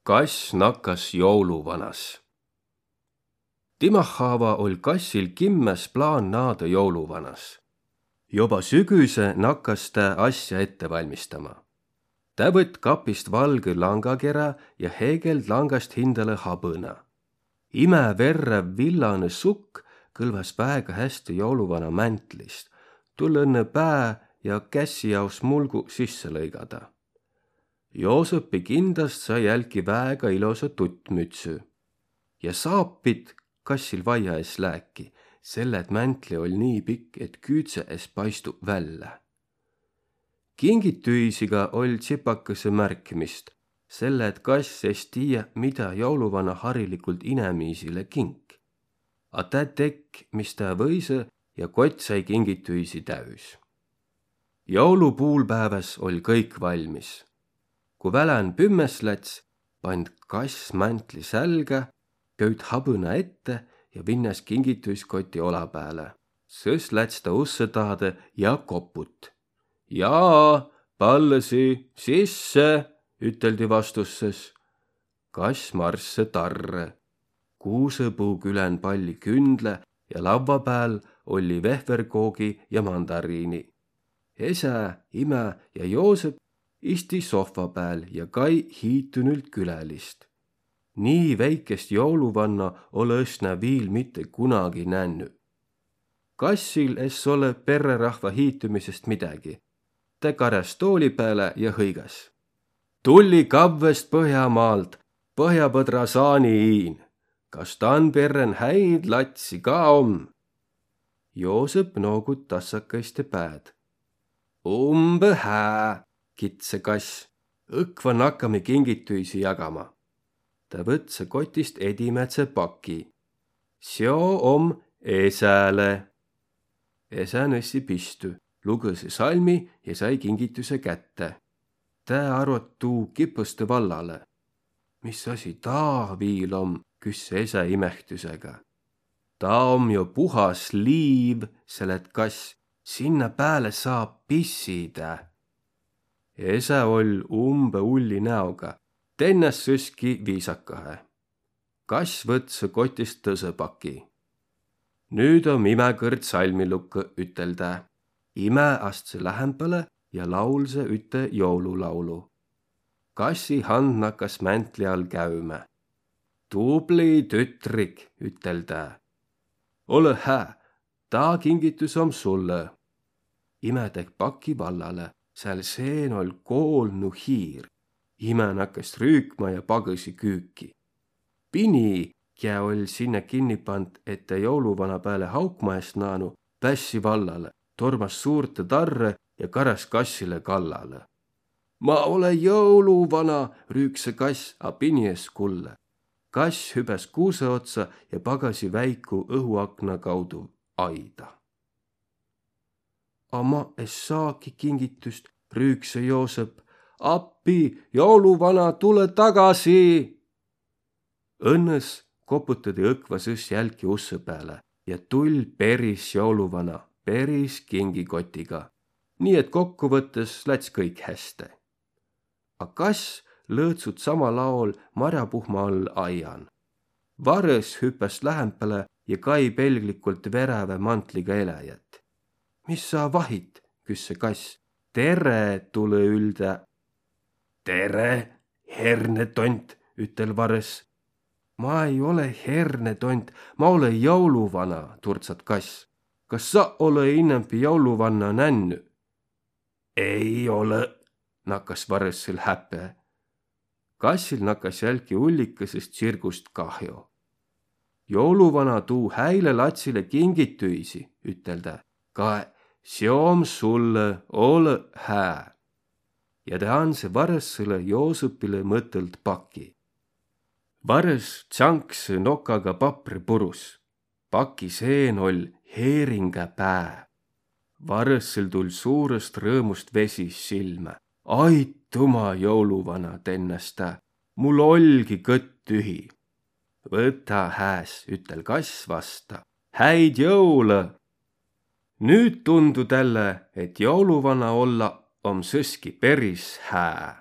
Kass nakkas jouluvanas. Timahhaava ol kassil kimmes plaan naada jouluvanas. Joba sügüse nakkas ta asja ette valmistama. Ta võtt kapist valge langakera ja heegeld langast hindale habõna. Imeverrev villane sukk kõlvas väega hästi jouluvana mäntlist. Tul õnne pää ja kässi jaos mulgu sisse lõigada. Joosepi kindast sai jälki väega ilosa tuttmütsü. Ja saapid kassil vaia ees lääki, selle et mäntli oli nii pikk, et küütse ees paistu välja. Kingitüisiga oli tsipakese märkimist, selle et kass ees tiia, mida jouluvana harilikult inemiisile kink. A tä tekk, mis ta võise ja kott sai kingitüisi täys. Joulupuulpäeväs oli kõik valmis. Kui välän pümmes läts, pand kass mäntli sälga, köüt habõna ette ja vinnas kingitüiskoti ola pääle. Sõs läts ta usse tahade ja koput. Jaa, pallesi, sisse, üteldi vastusses. Kass marsse tarre. Kuusepuu külen palli kündle ja lavva pääl oli vehverkoogi ja mandariini. Ese, ime ja Joosep isti sohva pääl ja kai hiitünült külelist. Nii väikest jouluvanna ole õsna viil mitte kunagi nänny. Kassil es ole perrerahva hiitümisest midagi. Ta karjas tooli pääle ja hõigas. Tulli kavvest Põhjamaalt, Põhjapõdra saani iin. Kas tan perren häid latsi ka om? Joosep noogut tassakaiste pääd. Umbe hää, kitse kass. Õkva nakkame kingitüisi jagama. Ta võtse kotist edimätse paki. Seo om esääle. Esä nõssi pistu, lugõsi salmi ja sai kingitüse kätte. Ta arvat tuu kipõste vallale. Mis asi taa viil om, küsse esä imehtüsega. Ta om jo puhas liiv, selet kass. Sinna pääle saab pissida. Esä ol umbe ulli näoga. Tennes süski viisakahe. Kass võtse kotist tõsepaki. Nüüd on imekõrd salmilukka ütelda. Ime astse lähempale ja laulse üte joululaulu. Kassi hand nakkas mäntli all käüme. Tubli tütrik, ütelda. Ole hää, ta kingitus om sulle. Ime tek paki vallale, seal seen ol koolnu hiir. Ime nakkas rüükma ja pagõsi küüki. Pini, kää ol sinna kinni pand, et ta jouluvana pääle haukma eest naanu, pässi vallale, tormas suurte tarre ja karas kassile kallale. Ma ole jouluvana, rüükse kass, a Pini ees kulle. Kass hübes kuuse otsa ja pagasi väiku õhuakna kaudu aida. A ma es saaki kingitust, rüükse Joosep. Appi, jouluvana, tule tagasi! Õnnes koputadi õkva sõs jälki usse pääle ja tull peris jouluvana, peris kingikotiga. Nii et kokkuvõttes läts kõik häste. A kass lõõtsut sama laol marjapuhma all aian. Vares hüppas lähempale ja kai pelglikult veräve mantliga eläjät. Mis sa vahit, küsse kass. Tere, tule ülde. Tere, hernetont, ütel Vares. Ma ei ole hernetont, ma ole jouluvana, turtsat kass. Kas sa ole innempi jouluvanna nänny? Ei ole, nakkas Varessil häpe. Kassil nakkas jälki ullikasest tsirgust kahju. Jouluvana tuu häile latsile kingitüisi, ütelda. Kae, seom sulle, ole hää. Ja ta anse Varessile Joosepile mõtelt paki. Vares tšanks nokaga papri purus. Paki seen ol heeringa pää. Varessil tul suurest rõõmust vesis silme. Aituma, jouluvana, tennas ta. Mul olgi kõtt tühi. Võta hääs, ütel kass vasta. Häid jõule! Nüüd tundu tälle, et jouluvana olla om sõski peris hää.